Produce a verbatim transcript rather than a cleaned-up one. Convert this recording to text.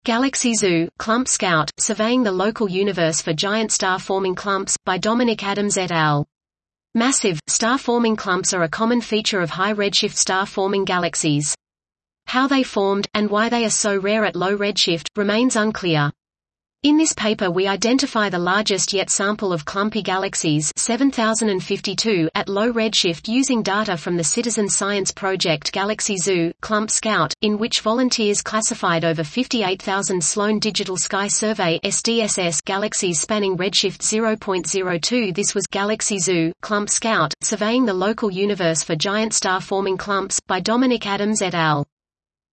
Galaxy Zoo, Clump Scout, Surveying the Local Universe for Giant Star-Forming Clumps, by Dominic Adams et al. Massive, star-forming clumps are a common feature of high-redshift star-forming galaxies. How they formed, and why they are so rare at low redshift, remains unclear. In this paper we identify the largest yet sample of clumpy galaxies seven thousand fifty-two at low redshift using data from the citizen science project Galaxy Zoo, Clump Scout, in which volunteers classified over fifty-eight thousand Sloan Digital Sky Survey S D S S galaxies spanning redshift zero point zero two. This was Galaxy Zoo, Clump Scout, Surveying the Local Universe for Giant Star-Forming Clumps, by Dominic Adams et al.